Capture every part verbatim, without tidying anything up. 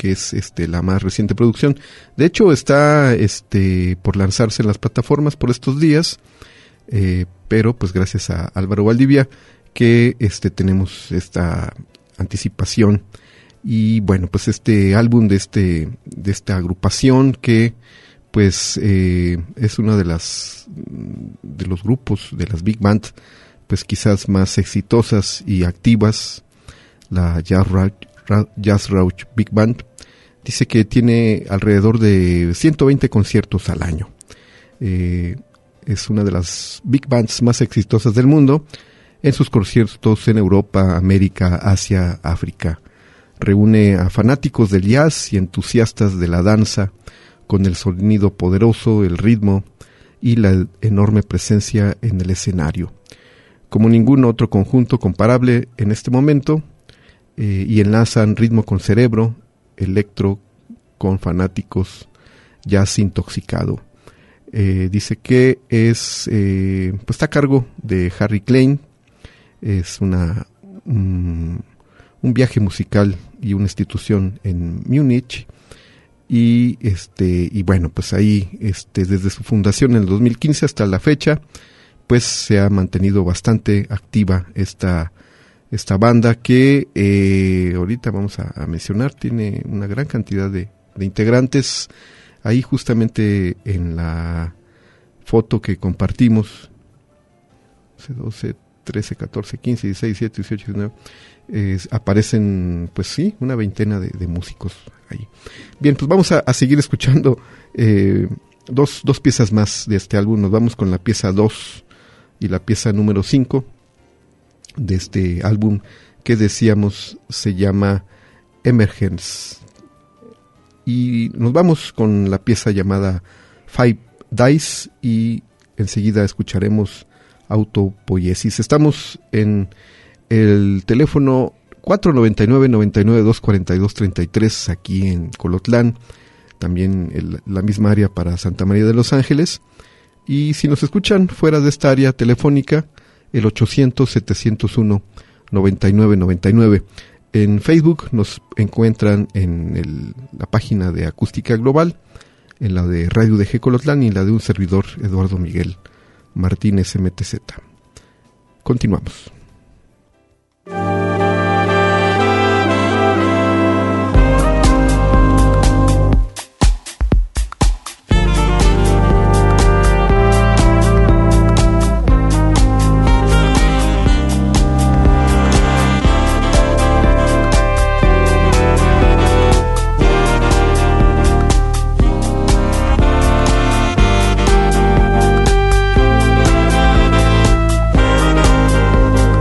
que es este la más reciente producción. De hecho, está este por lanzarse en las plataformas por estos días, eh, pero pues gracias a Álvaro Valdivia que este tenemos esta anticipación. Y bueno, pues este álbum de este de esta agrupación que pues eh, es una de las de los grupos de las big band pues quizás más exitosas y activas, la Jazz Roach, Jazz Roach Big Band. Dice que tiene alrededor de ciento veinte conciertos al año. Eh, es una de las big bands más exitosas del mundo en sus conciertos en Europa, América, Asia, África. Reúne a fanáticos del jazz y entusiastas de la danza con el sonido poderoso, el ritmo y la enorme presencia en el escenario. Como ningún otro conjunto comparable en este momento, eh, y enlazan ritmo con cerebro, electro con fanáticos, jazz intoxicado. Eh, dice que es eh, pues está a cargo de Harry Klein. Es una un, un viaje musical y una institución en Múnich. Y este y bueno, pues ahí este desde su fundación en el dos mil quince hasta la fecha, pues se ha mantenido bastante activa esta esta banda que eh, ahorita vamos a, a mencionar. Tiene una gran cantidad de, de integrantes. Ahí justamente en la foto que compartimos, doce, trece, catorce, quince, dieciséis, diecisiete, dieciocho, diecinueve, eh, aparecen pues sí, una veintena de, de músicos ahí. Bien, pues vamos a, a seguir escuchando eh, dos, dos piezas más de este álbum. Nos vamos con la pieza dos y la pieza número cinco de este álbum que decíamos se llama Emergence. Y nos vamos con la pieza llamada Five Dice y enseguida escucharemos Autopoiesis. Estamos en el teléfono cuatro noventa y nueve, noventa y nueve, doscientos cuarenta y dos, treinta y tres aquí en Colotlán, también el, la misma área para Santa María de los Ángeles. Y si nos escuchan fuera de esta área telefónica, el ochocientos, setecientos uno, noventa y nueve noventa y nueve. En Facebook nos encuentran en el, la página de Acústica Global, en la de Radio de G Colotlán y en la de un servidor, Eduardo Miguel Martínez M T Z. Continuamos. Thank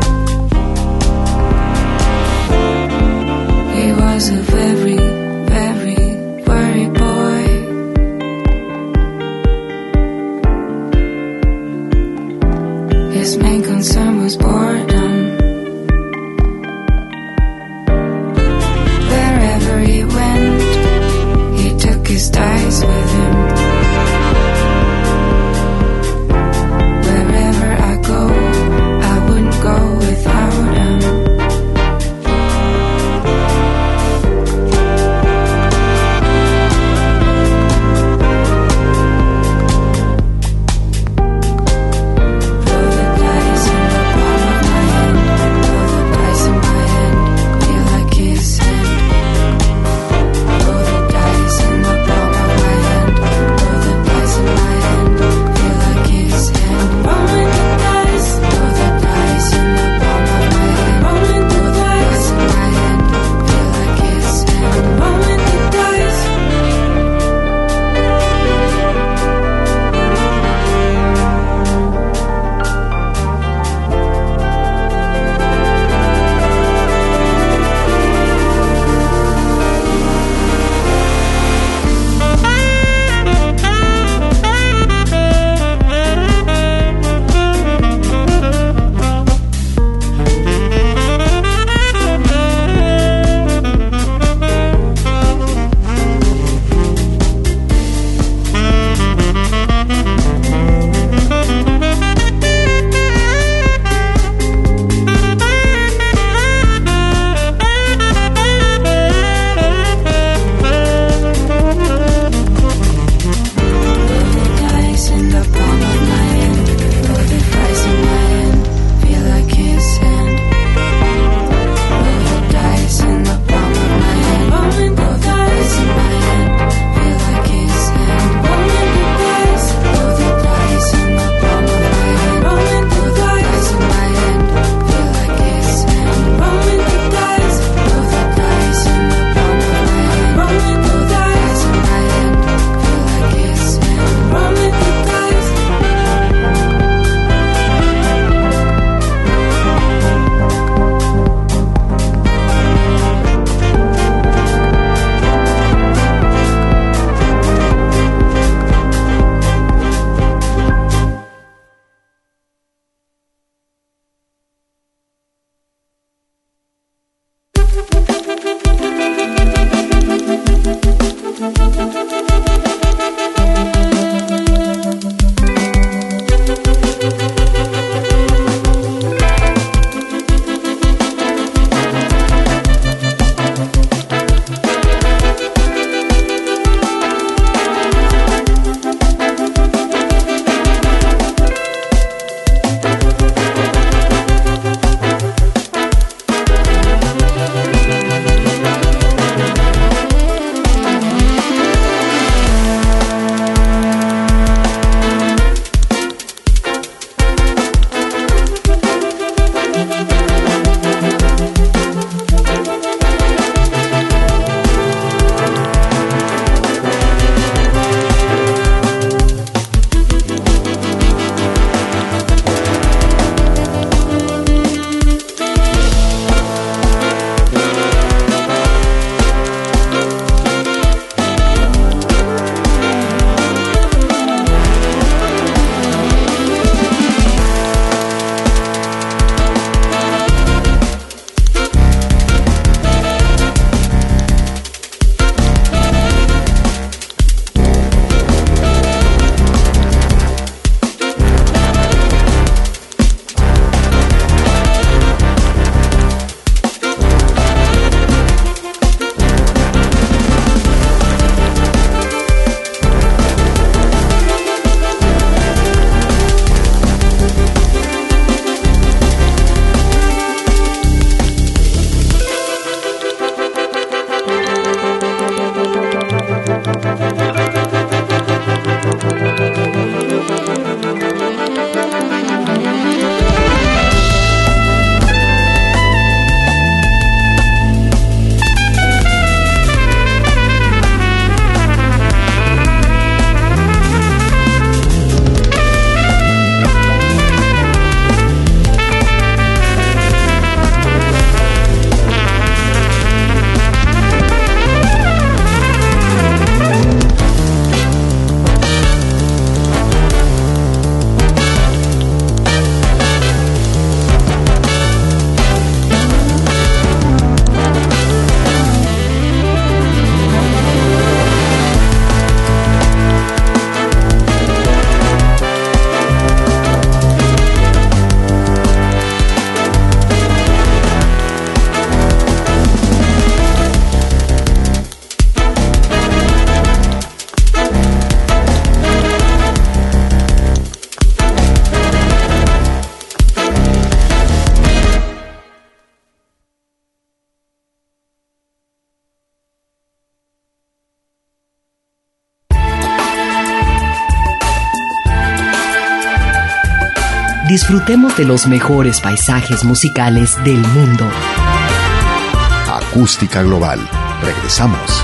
disfrutemos de los mejores paisajes musicales del mundo. Acústica Global. Regresamos.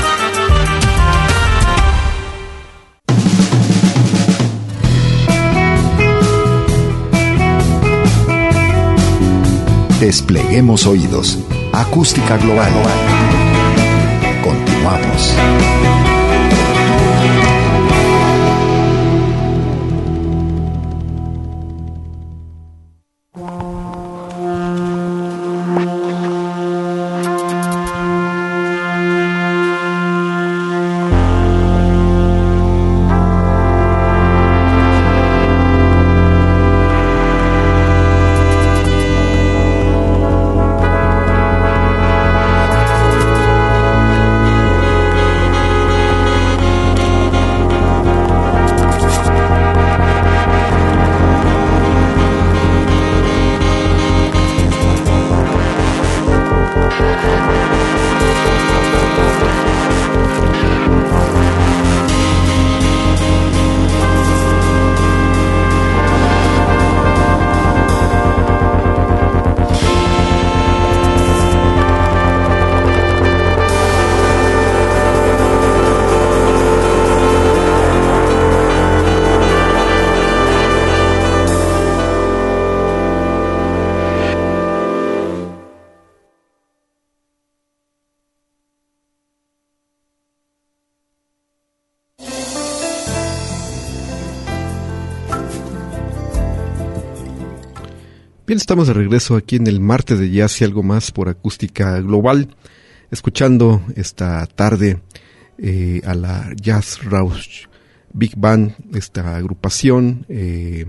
Despleguemos oídos. Acústica Global. Continuamos. Bien, estamos de regreso aquí en el martes de Jazz y algo más por Acústica Global, escuchando esta tarde eh, a la Jazz Rausch Big Band, esta agrupación eh,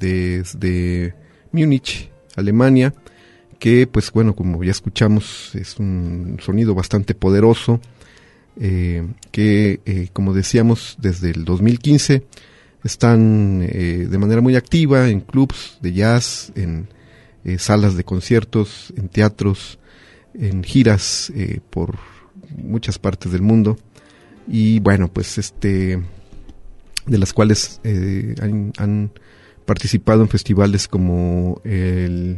desde Múnich, Alemania, que pues bueno, como ya escuchamos, es un sonido bastante poderoso, eh, que eh, como decíamos, desde el dos mil quince están eh, de manera muy activa en clubs de jazz, en Eh, salas de conciertos, en teatros, en giras eh, por muchas partes del mundo, y bueno, pues este de las cuales eh, han, han participado en festivales como el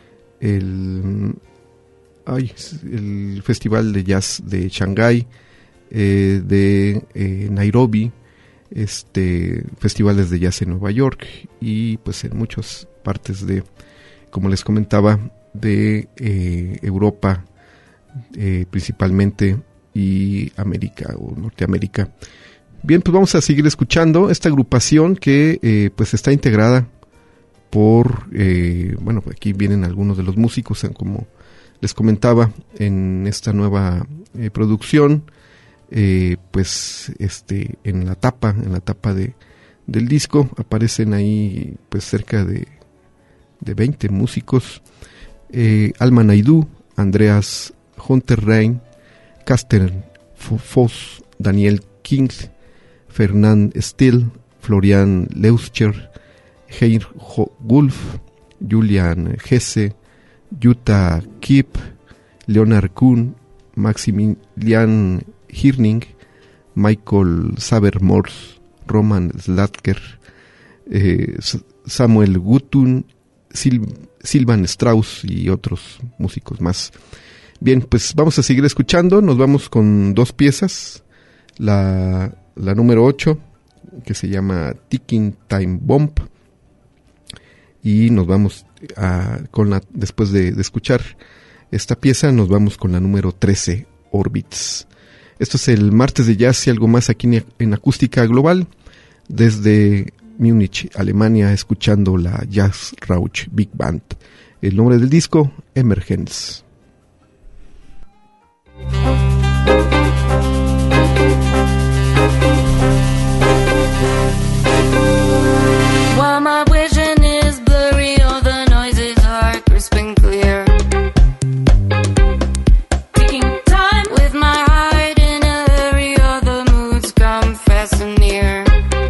el, ay, el Festival de Jazz de Shanghái, eh, de eh, Nairobi, este festivales de jazz en Nueva York, y pues en muchas partes de, como les comentaba, de eh, Europa eh, principalmente, y América o Norteamérica. Bien, pues vamos a seguir escuchando esta agrupación que eh, pues está integrada por, eh, bueno, aquí vienen algunos de los músicos, como les comentaba, en esta nueva eh, producción, eh, pues este en la tapa, en la tapa de del disco aparecen ahí pues cerca de de veinte músicos, eh, Alma Naidoo, Andreas Honterrein, Carsten Voss, Daniel King, Fernand Still, Florian Leuscher, Heinz Wolf, Julian Hesse, Jutta Kiep, Leonard Kuhn, Maximilian Hirning, Michael Sabermors, Roman Slatker, eh, Samuel Gutun, Sil- Silvan Strauss y otros músicos más. Bien, pues vamos a seguir escuchando. Nos vamos con dos piezas. La, la número ocho, que se llama Ticking Time Bomb, y nos vamos a, con la, después de, de escuchar esta pieza, nos vamos con la número trece, Orbits. Esto es el martes de jazz y algo más aquí en, en Acústica Global, desde Múnich, Alemania, escuchando la Jazz Rausch Big Band. El nombre del disco, Emergence. While my vision is blurry, all the noises are crisp and clear. Taking time with my heart in a hurry, all the moods come fast and near.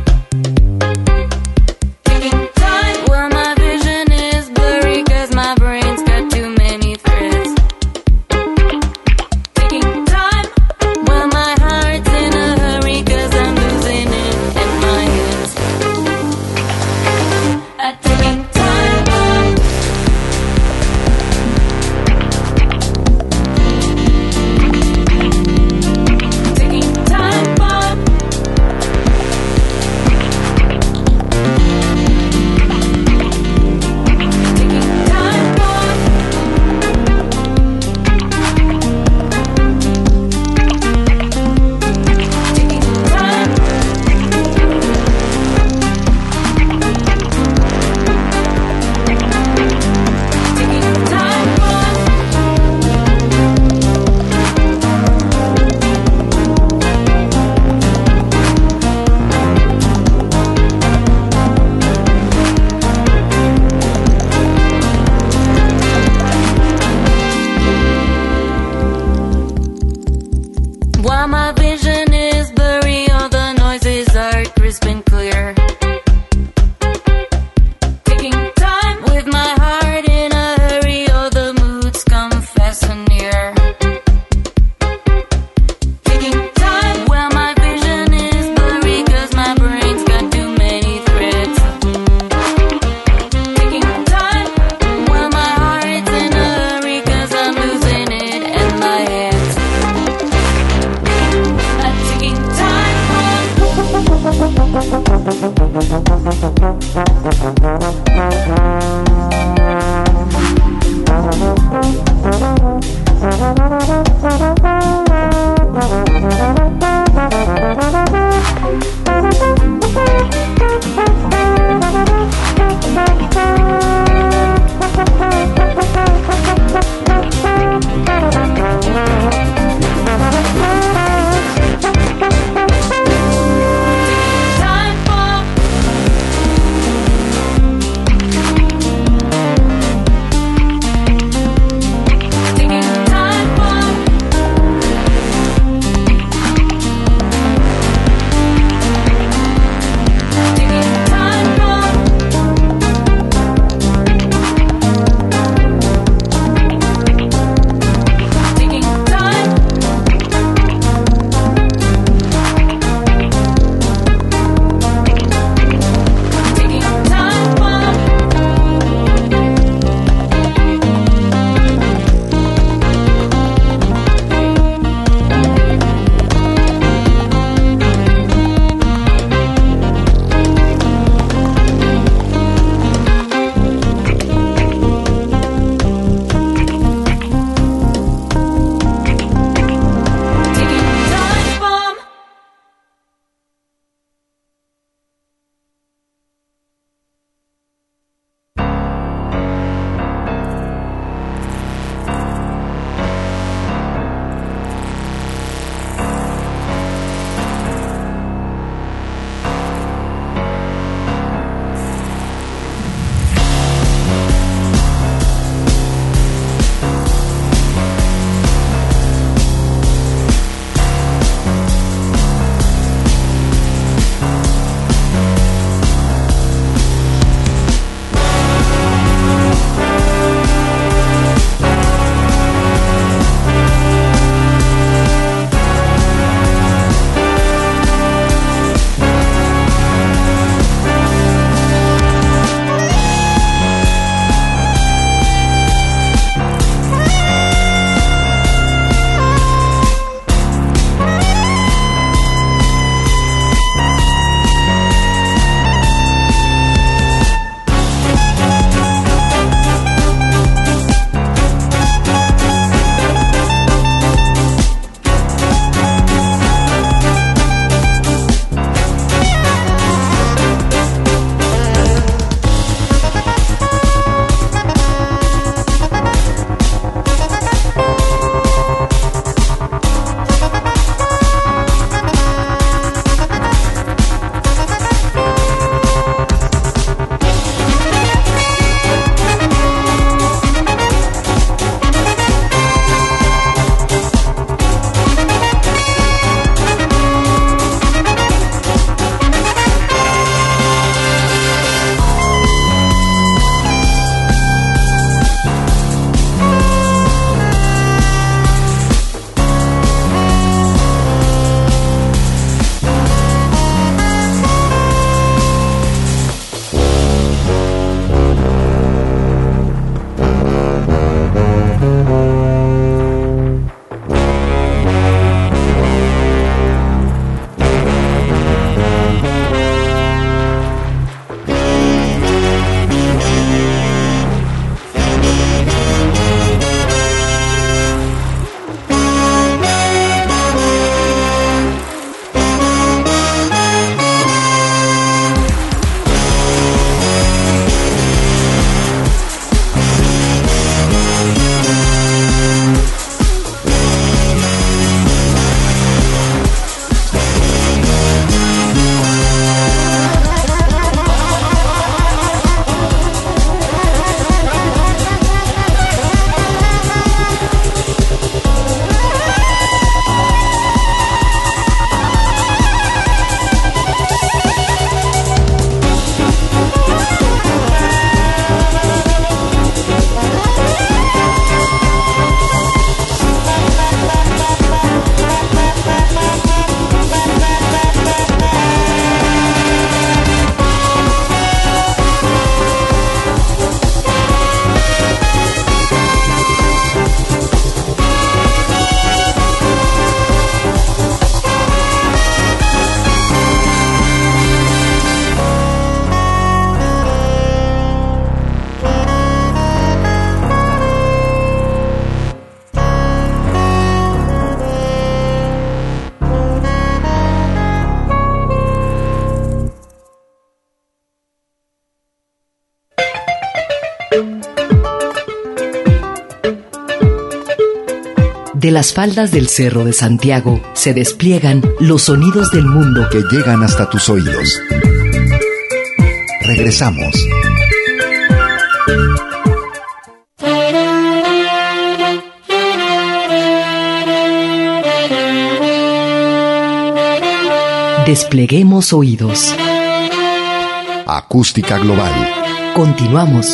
Taking time while my vision is blurry, 'cause my brain's got too many threads. Taking time bomb. De las faldas del Cerro de Santiago se despliegan los sonidos del mundo que llegan hasta tus oídos. Regresamos. Despleguemos oídos. Acústica Global. Continuamos.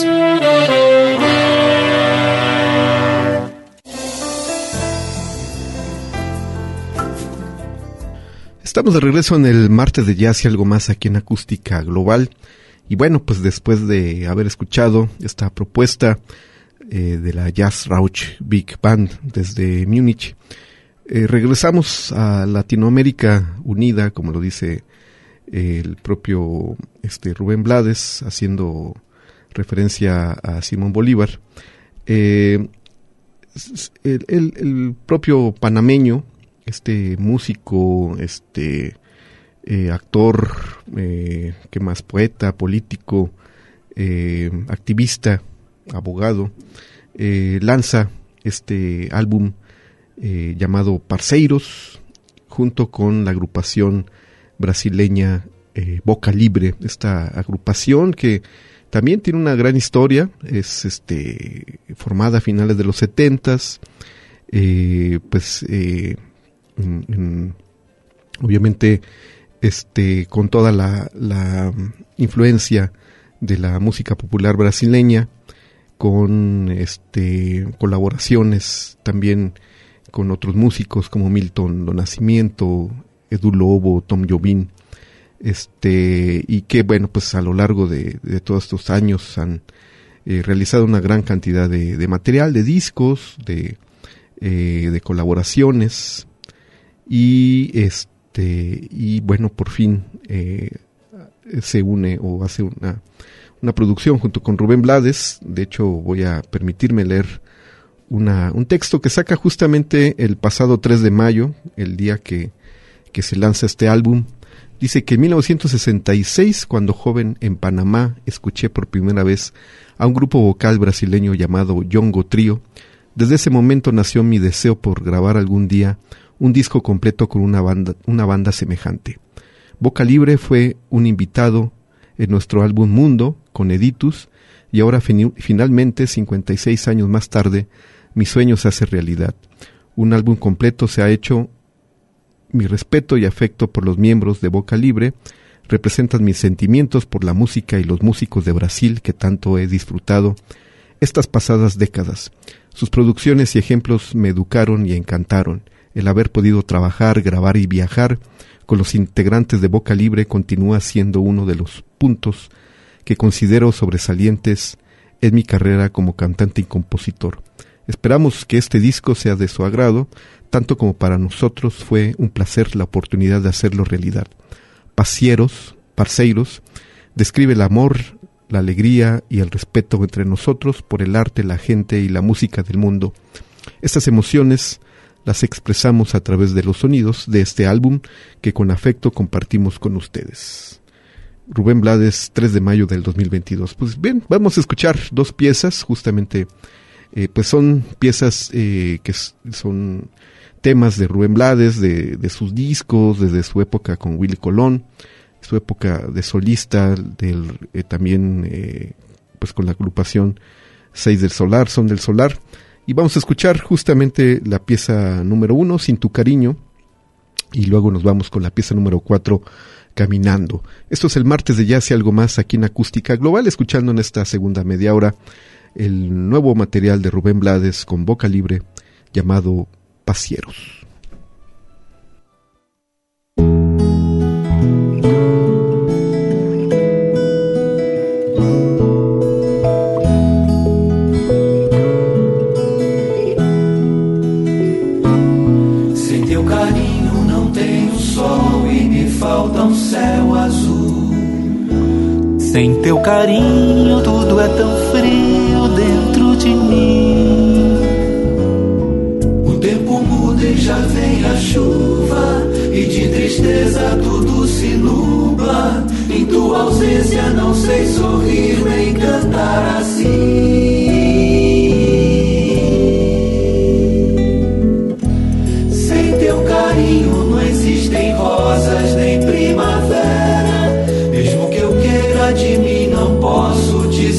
Estamos de regreso en el martes de jazz y algo más aquí en Acústica Global. Y bueno, pues después de haber escuchado esta propuesta eh, de la Jazz Rauch Big Band desde Múnich, eh, regresamos a Latinoamérica Unida, como lo dice eh, el propio este, Rubén Blades, haciendo referencia a Simón Bolívar. Eh, el, el, el propio panameño, este músico, este eh, actor, eh, ¿qué más? Poeta, político, eh, activista, abogado, eh, lanza este álbum eh, llamado Parceiros, junto con la agrupación brasileña eh, Boca Libre. Esta agrupación que también tiene una gran historia, es este formada a finales de los setentas, eh, pues eh, En, en, obviamente este con toda la, la influencia de la música popular brasileña, con este colaboraciones también con otros músicos como Milton do Nascimento, Edu Lobo, Tom Jobim, este y que bueno, pues a lo largo de, de todos estos años han eh, realizado una gran cantidad de, de material, de discos, de, eh, de colaboraciones. Y este y bueno, por fin eh, se une o hace una, una producción junto con Rubén Blades. De hecho, voy a permitirme leer una, un texto que saca justamente el pasado tres de mayo, el día que, que se lanza este álbum. Dice que en mil novecientos sesenta y seis, cuando joven en Panamá, escuché por primera vez a un grupo vocal brasileño llamado Yongo Trio. Desde ese momento nació mi deseo por grabar algún día un disco completo con una banda, una banda semejante. Boca Libre fue un invitado en nuestro álbum Mundo con Editus, y ahora fin, finalmente, cincuenta y seis años más tarde, mi sueño se hace realidad. Un álbum completo se ha hecho. Mi respeto y afecto por los miembros de Boca Libre representan mis sentimientos por la música y los músicos de Brasil que tanto he disfrutado estas pasadas décadas. Sus producciones y ejemplos me educaron y encantaron. El haber podido trabajar, grabar y viajar con los integrantes de Boca Libre continúa siendo uno de los puntos que considero sobresalientes en mi carrera como cantante y compositor. Esperamos que este disco sea de su agrado, tanto como para nosotros fue un placer la oportunidad de hacerlo realidad. Parceiros, Parceiros, describe el amor, la alegría y el respeto entre nosotros por el arte, la gente y la música del mundo. Estas emociones las expresamos a través de los sonidos de este álbum que con afecto compartimos con ustedes. Rubén Blades, tres de mayo del dos mil veintidós. Pues bien, vamos a escuchar dos piezas, justamente, eh, pues son piezas eh, que son temas de Rubén Blades, de, de sus discos, desde su época con Willy Colón, su época de solista, del, eh, también eh, pues con la agrupación Seis del Solar, Son del Solar. Y vamos a escuchar justamente la pieza número uno, Sin tu cariño, y luego nos vamos con la pieza número cuatro, Caminando. Esto es el martes de Jazz y algo más aquí en Acústica Global, escuchando en esta segunda media hora el nuevo material de Rubén Blades con Boca Libre llamado Parceiros. Falta um céu azul. Sem teu carinho tudo é tão frio dentro de mim. O tempo muda e já vem a chuva, e de tristeza tudo se nubla. Em tua ausência não sei sorrir nem cantar assim. queira de mim, não posso te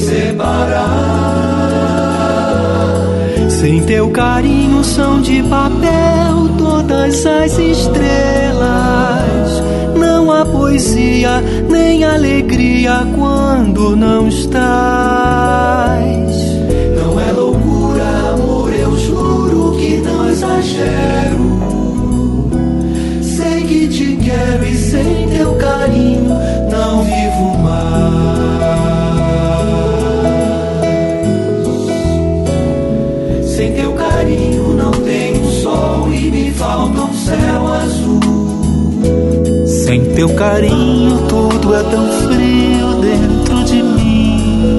separar. Sem teu carinho são de papel todas as estrelas. Não há poesia nem alegria quando não estás. Não é loucura, amor, eu juro que não exagero. Sei que te quero e sem teu carinho não vivo mais. Sem teu carinho não tenho sol e me falta um céu azul. Sem teu carinho tudo é tão frio dentro de mim.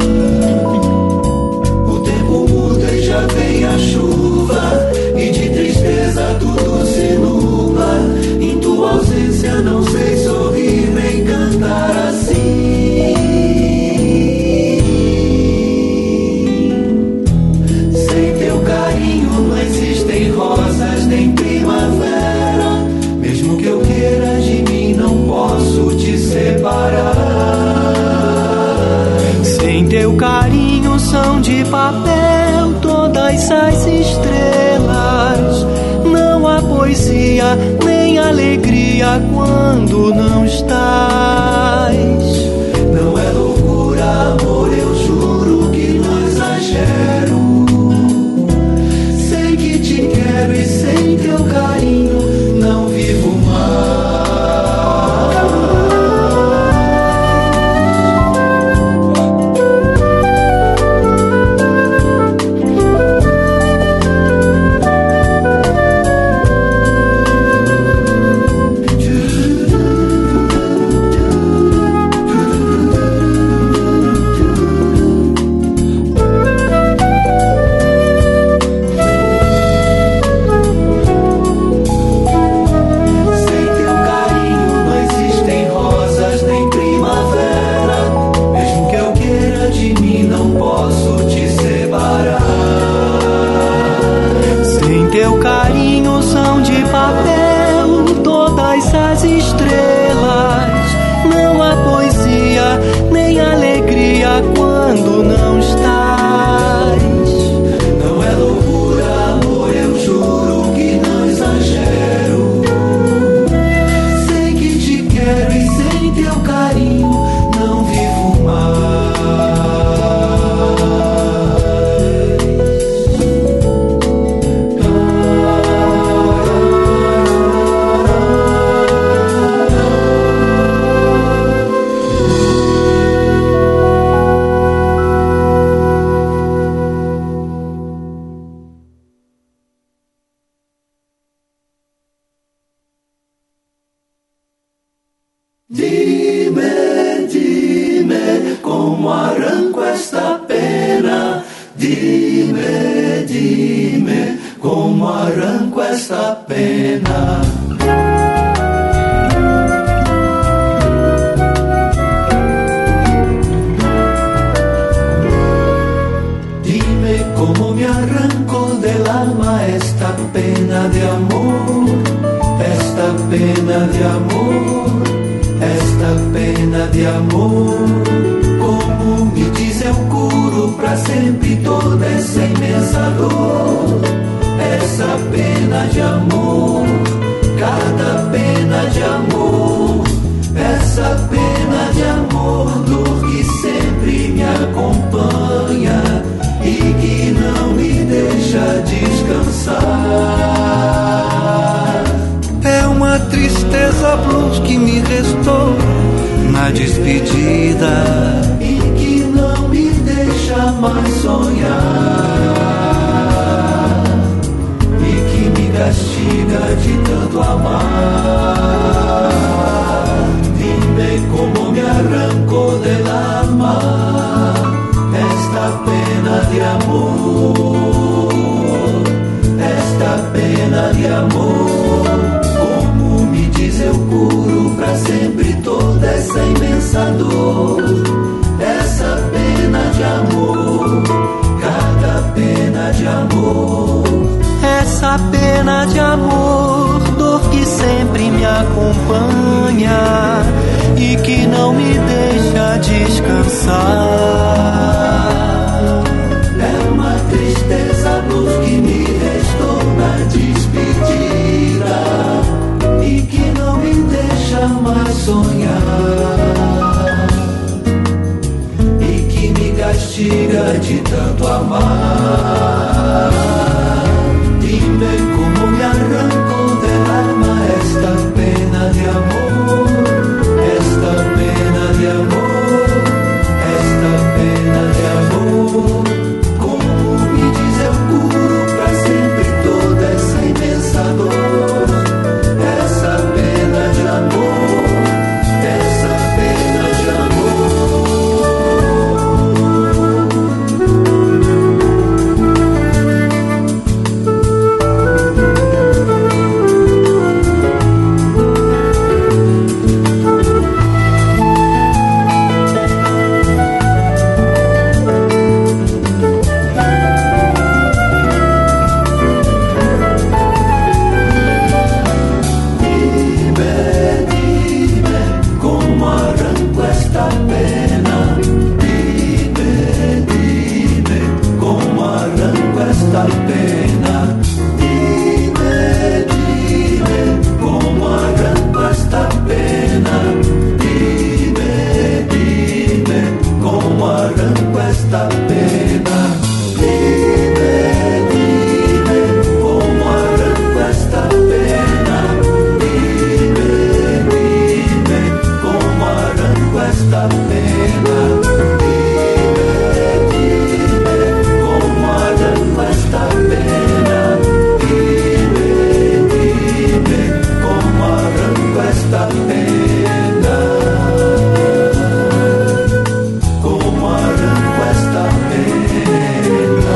O tempo muda e já vem a chuva, e de tristeza tudo se nubla. Em tua ausência não sei sorrir nem cantar assim. Sem teu carinho não existem rosas nem primavera. Mesmo que eu queira de mim não posso te separar. Sem teu carinho são de papel todas as estrelas. Não há poesia nem alegria quando não estás. Não é loucura, amor, eu juro que não exagero. Sei que te quero e sem teu carinho não vivo mais. Dime, dime, como arranco esta pena. Dime, dime, como arranco esta pena. Dime cómo me arranco del alma esta pena de amor, esta pena de amor. Esta pena de amor, como me diz, eu curo pra sempre toda essa imensa dor. Essa pena de amor, cada pena de amor. Essa pena de amor, dor que sempre me acompanha e que não me deixa descansar. É uma tristeza blues que me restou na despedida e que não me deixa mais sonhar e que me castiga de tanto amar. Dime como me arrancó del alma esta pena de amor, esta pena de amor. Eu curo pra sempre toda essa imensa dor. Essa pena de amor, cada pena de amor. Essa pena de amor, dor que sempre me acompanha e que não me deixa descansar. fatiga de tanto amar. Dime cómo me arranco del alma esta pena de amor, esta pena de amor, esta pena de amor. Como me diz eu curo pra sempre toda essa imensa dor, essa pena de amor, essa pena de amor. Esta pena, dime, dime, cómo arranco esta pena, dime, dime, cómo arranco esta pena, dime, dime, cómo arranco esta pena, dime, dime, cómo arranco esta pena. Esta pena, dime, dime, cómo arranco esta pena, cómo arranco esta pena.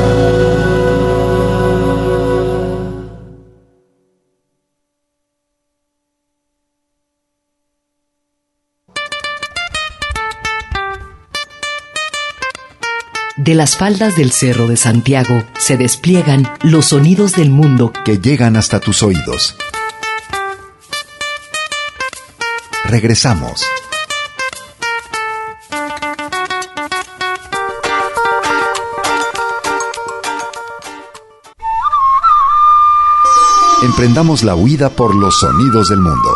De las faldas del Cerro de Santiago se despliegan los sonidos del mundo que llegan hasta tus oídos. Regresamos. Emprendamos la huida por los sonidos del mundo.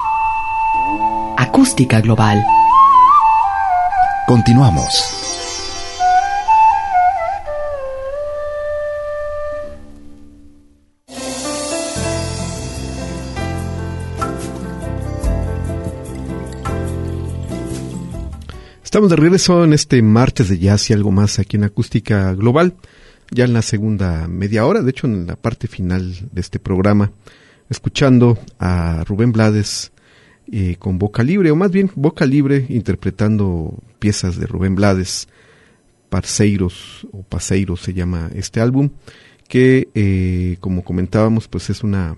Acústica Global. Continuamos. Estamos de regreso en este martes de jazz y algo más aquí en Acústica Global, ya en la segunda media hora, de hecho en la parte final de este programa, escuchando a Rubén Blades eh, con Boca Libre, o más bien Boca Libre interpretando piezas de Rubén Blades, Parceiros o Paseiros se llama este álbum, que eh, como comentábamos pues es una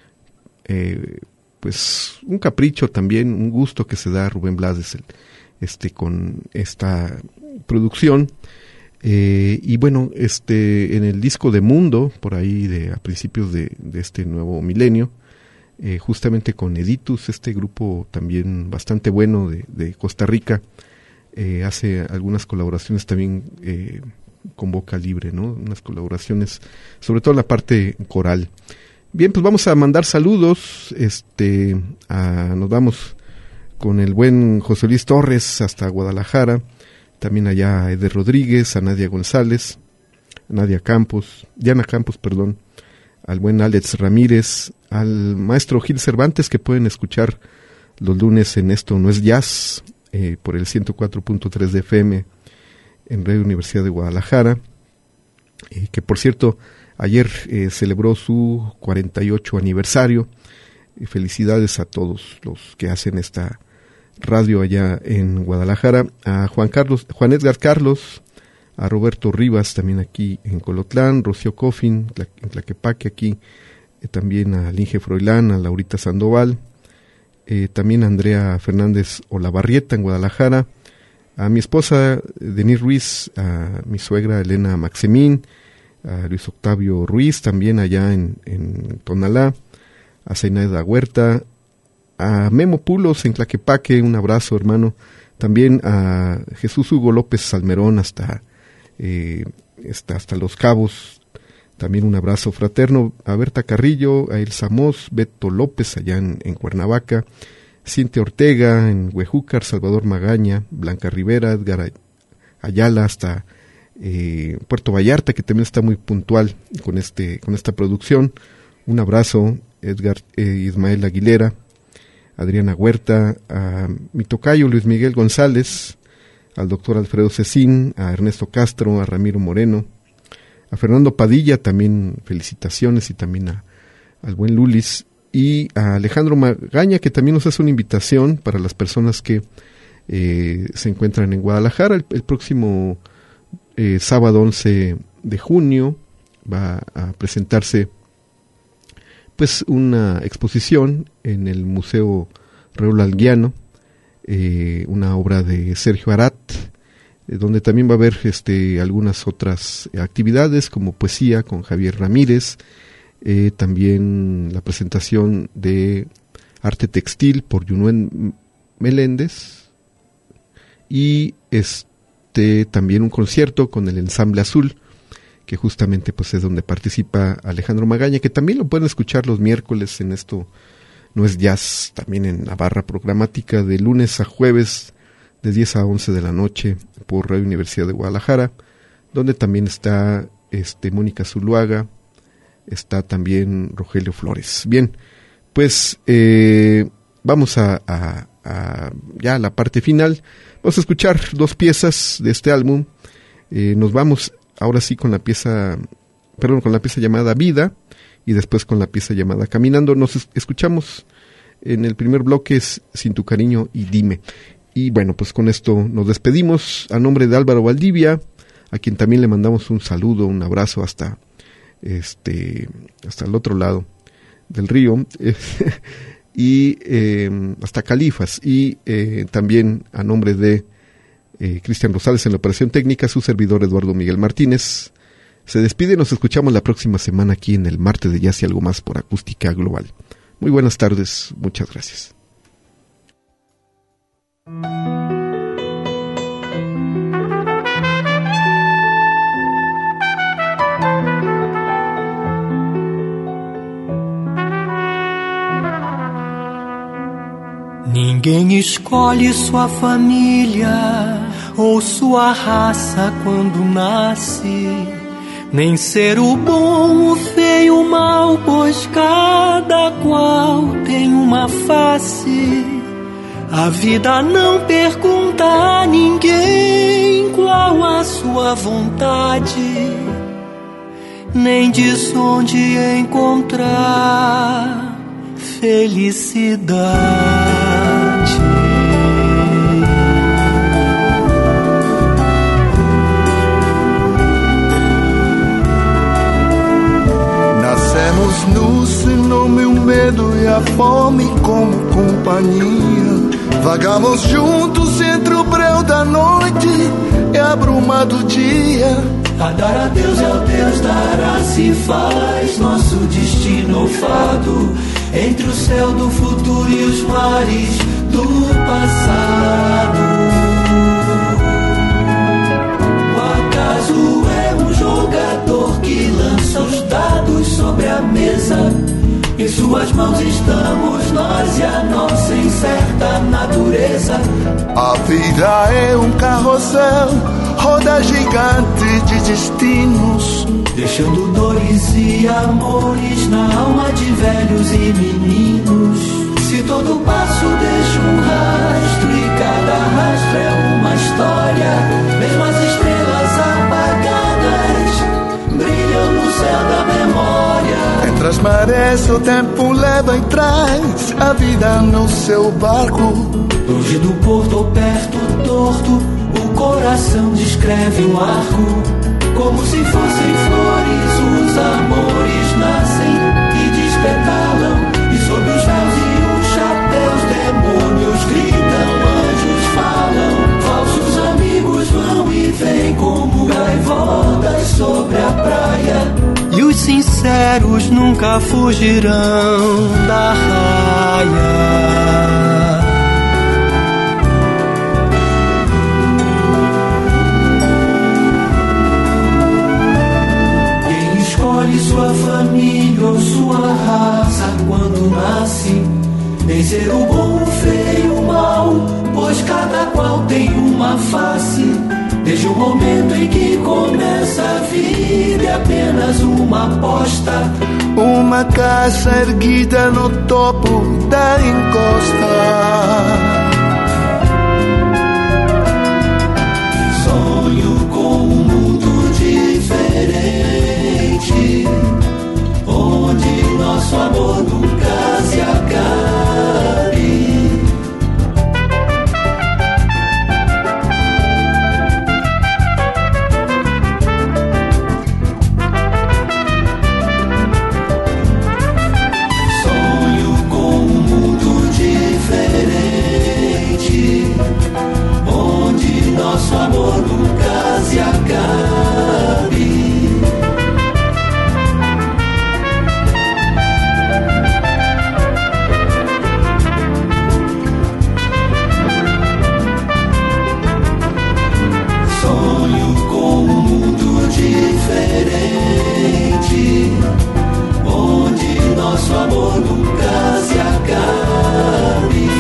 eh, pues un capricho también, un gusto que se da a Rubén Blades el, este con esta producción eh, y bueno, este en el disco de Mundo, por ahí de a principios de, de este nuevo milenio, eh, justamente con Editus, este grupo también bastante bueno de, de Costa Rica, eh, hace algunas colaboraciones también eh, con Boca Libre, ¿no? Unas colaboraciones, sobre todo en la parte coral. Bien, pues vamos a mandar saludos, este a, nos vamos con el buen José Luis Torres hasta Guadalajara, también allá a Eder Rodríguez, a Nadia González, a Nadia Campos, Diana Campos, perdón, al buen Alex Ramírez, al maestro Gil Cervantes, que pueden escuchar los lunes en Esto No Es Jazz, eh, por el ciento cuatro punto tres de F M en Radio Universidad de Guadalajara, eh, que por cierto, ayer eh, celebró su cuarenta y ocho aniversario, y felicidades a todos los que hacen esta radio allá en Guadalajara, a Juan Carlos, Juan Edgar Carlos, a Roberto Rivas también aquí en Colotlán, Rocío Coffin en Tlaquepaque aquí, eh, también a Linge Froilán, a Laurita Sandoval, eh, también a Andrea Fernández Olavarrieta en Guadalajara, a mi esposa Denise Ruiz, a mi suegra Elena Maximín, a Luis Octavio Ruiz también allá en, en Tonalá, a Zenaida Huerta, a Memo Pulos en Tlaquepaque, un abrazo hermano, también a Jesús Hugo López Salmerón hasta, eh, hasta, hasta Los Cabos, también un abrazo fraterno, a Berta Carrillo, a Elsa Mos, Beto López allá en, en Cuernavaca, Cintia Ortega en Huejúcar, Salvador Magaña, Blanca Rivera, Edgar Ayala hasta eh, Puerto Vallarta, que también está muy puntual con, este, con esta producción. Un abrazo, Edgar eh, Ismael Aguilera, Adriana Huerta, a mi tocayo Luis Miguel González, al doctor Alfredo Cecín, a Ernesto Castro, a Ramiro Moreno, a Fernando Padilla, también felicitaciones, y también a, al buen Lulis, y a Alejandro Magaña, que también nos hace una invitación para las personas que eh, se encuentran en Guadalajara. El, el próximo eh, sábado once de junio va a presentarse pues una exposición en el Museo Raúl Alguiano, eh, una obra de Sergio Arat, eh, donde también va a haber este, algunas otras actividades como poesía con Javier Ramírez, eh, también la presentación de arte textil por Yunuen Meléndez, y este también un concierto con el Ensamble Azul, que justamente pues es donde participa Alejandro Magaña, que también lo pueden escuchar los miércoles en Esto No es Jazz, también en la barra programática de lunes a jueves de diez a once de la noche por Radio Universidad de Guadalajara, donde también está este Mónica Zuluaga, está también Rogelio Flores. Bien, pues eh, vamos a, a, a ya a la parte final. Vamos a escuchar dos piezas de este álbum. Eh, nos vamos ahora sí con la pieza, perdón, con la pieza llamada Vida, y después con la pieza llamada Caminando. Nos es- escuchamos en el primer bloque es Sin tu cariño y Dime. Y bueno, pues con esto nos despedimos a nombre de Álvaro Valdivia, a quien también le mandamos un saludo, un abrazo hasta este hasta el otro lado del río, y eh, hasta Califas, y eh, también a nombre de Eh, Cristian Rosales en la operación técnica, su servidor Eduardo Miguel Martínez. Se despide, nos escuchamos la próxima semana aquí en el Martes de Jazz y Algo Más por Acústica Global. Muy buenas tardes, muchas gracias. Ninguém escolhe sua família ou sua raça quando nasce, nem ser o bom, o feio, o mal, pois cada qual tem uma face. A vida não pergunta a ninguém qual a sua vontade, nem diz onde encontrar felicidade. Nascemos nus, sem nome, o medo e a fome como companhia. Vagamos juntos entre o breu da noite e a bruma do dia. A dar a Deus e ao Deus dará se faz nosso destino fado, entre o céu do futuro e os mares do passado. O acaso é um jogador que lança os dados sobre a mesa. Em suas mãos estamos nós e a nossa incerta natureza. A vida é um carrossel, roda gigante de destinos, deixando dores e amores na alma de velhos e meninos. Se todo passo deixa um rastro e cada rastro é uma história, mesmo as estrelas apagadas brilham no céu da memória. Entre as marés o tempo leva em trás a vida no seu barco. Longe do porto ou perto torto, o coração descreve um arco. Como se fossem flores, os amores nascem e despetalam. E sob os véus e os chapéus, demônios gritam, anjos falam. Falsos amigos vão e vêm como gaivotas sobre a praia. E os sinceros nunca fugirão da raia. Escolhe sua família ou sua raça quando nasce, nem ser o bom, o feio, o mal, pois cada qual tem uma face. Desde o momento em que começa a vida é apenas uma aposta. Uma casa erguida no topo da encosta. Sonho com um mundo diferente, onde nosso amor nunca se acabe. Sonho com um mundo diferente, onde nosso amor nunca se acabe. Sonho com um mundo diferente, onde nosso amor nunca se acabe.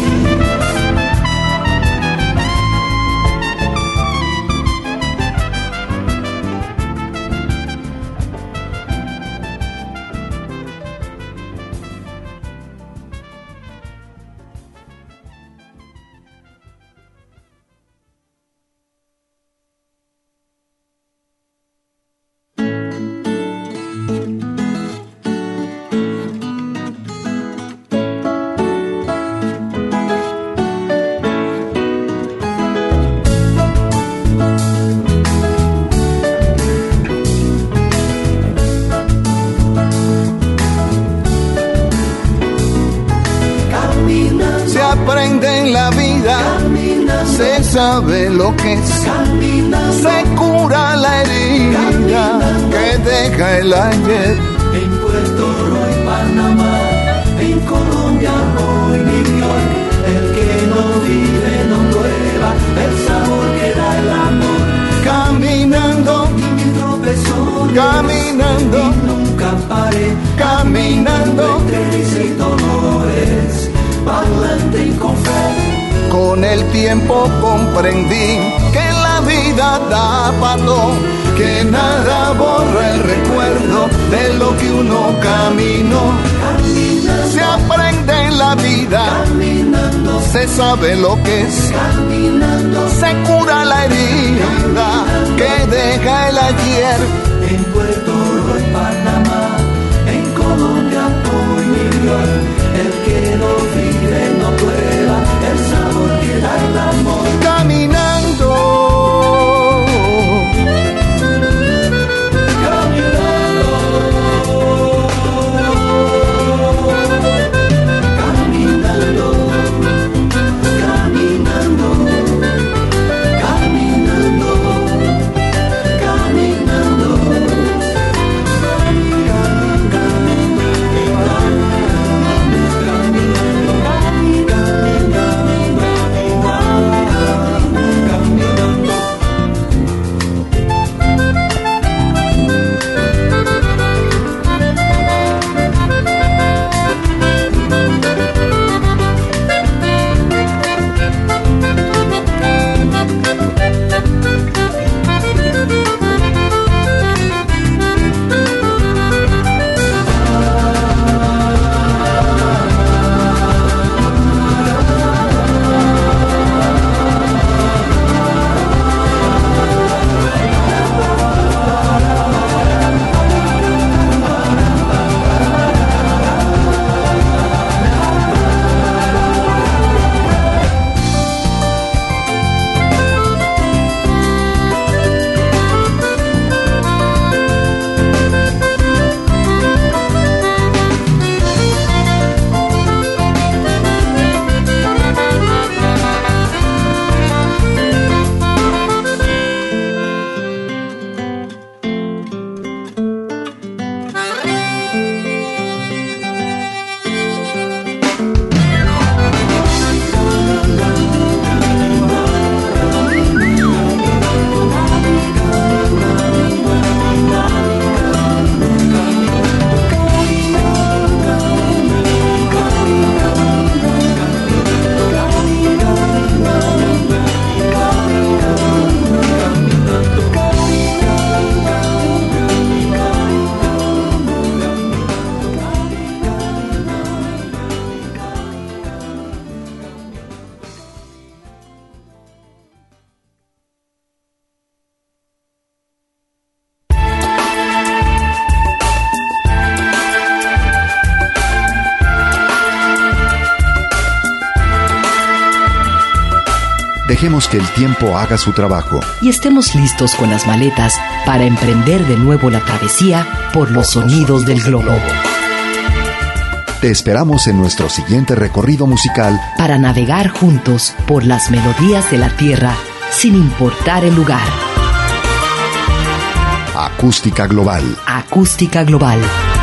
Se aprende en la vida, se sabe lo que es, se cura la herida que deja el ayer. En Puerto Rico y Panamá, en Colombia o en New York, el que no vive no prueba el sabor que da el amor. Caminando, y mi tropezón, caminando, y nunca paré, caminando, entre risas y dolores, pa'lante y con fe. con el tiempo comprendí que la vida da pato, que nada borra el recuerdo de lo que uno caminó. Caminando, Se aprende en la vida, caminando, se sabe lo que es, caminando, se cura la herida que deja el ayer. en Puerto Rico y Panamá, en Colombia o en New York, el que no vive no prueba el sabor que da el amor. Caminando, Caminando, caminando, caminando, caminando, caminando. Dejemos que el tiempo haga su trabajo. Y estemos listos con las maletas para emprender de nuevo la travesía por los sonidos del globo. Te esperamos en nuestro siguiente recorrido musical para navegar juntos por las melodías de la tierra sin importar el lugar. Acústica Global. Acústica Global.